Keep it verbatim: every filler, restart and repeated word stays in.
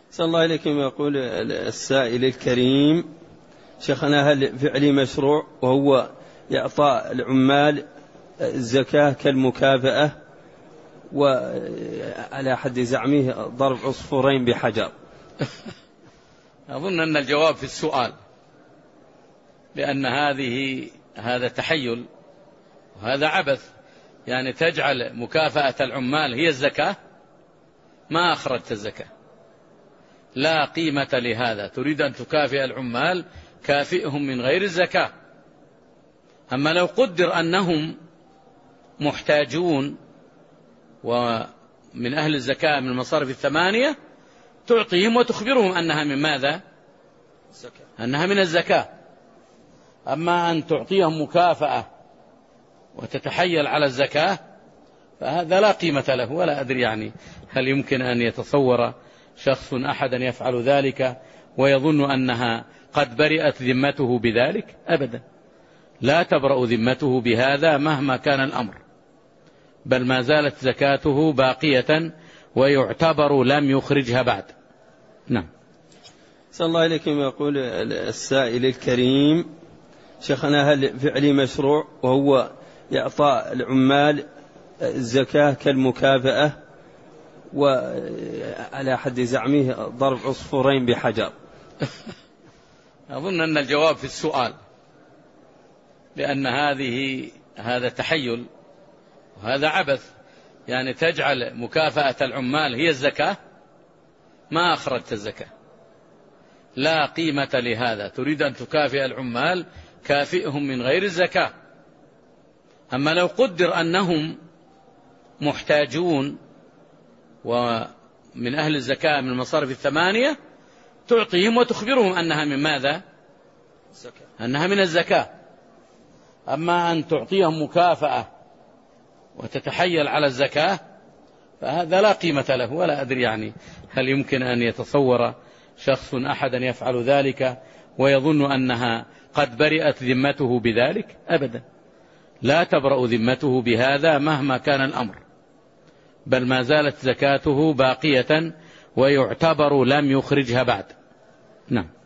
صلى الله عليكم. يقول السائل الكريم: شيخنا، هل فعلي مشروع وهو إعطاء العمال الزكاة كالمكافأة، وعلى حد زعمه ضرب عصفورين بحجر؟ أظن أن الجواب في السؤال، لأن هذه هذا تحيل وهذا عبث. يعني تجعل مكافأة العمال هي الزكاة؟ ما أخرجت الزكاة، لا قيمة لهذا. تريد أن تكافئ العمال، كافئهم من غير الزكاة. أما لو قدر أنهم محتاجون ومن أهل الزكاة من المصارف الثمانية، تعطيهم وتخبرهم أنها من ماذا؟ أنها من الزكاة. أما أن تعطيهم مكافأة وتتحيل على الزكاة فهذا لا قيمة له. ولا أدري يعني هل يمكن أن يتصور شخص أحدا يفعل ذلك ويظن أنها قد برئت ذمته بذلك؟ أبدا، لا تبرأ ذمته بهذا مهما كان الأمر، بل ما زالت زكاته باقية ويعتبر لم يخرجها بعد. نعم. صلى الله عليكم. يقول السائل الكريم: شيخنا، هل فعلي مشروع وهو إعطاء العمال الزكاة كالمكافأة، وعلى حد زعمه ضرب عصفورين بحجر؟ أظن أن الجواب في السؤال، لأن هذه هذا تحيل وهذا عبث. يعني تجعل مكافأة العمال هي الزكاة؟ ما أخرجت الزكاة، لا قيمة لهذا. تريد أن تكافئ العمال، كافئهم من غير الزكاة. أما لو قدر أنهم محتاجون ومن أهل الزكاة من المصارف الثمانية، تعطيهم وتخبرهم أنها من ماذا؟ أنها من الزكاة. أما أن تعطيهم مكافأة وتتحيل على الزكاة فهذا لا قيمة له. ولا أدري يعني هل يمكن أن يتصور شخص أحدا يفعل ذلك ويظن أنها قد برئت ذمته بذلك؟ أبدا، لا تبرأ ذمته بهذا مهما كان الأمر، بل ما زالت زكاته باقية ويعتبر لم يخرجها بعد. نعم.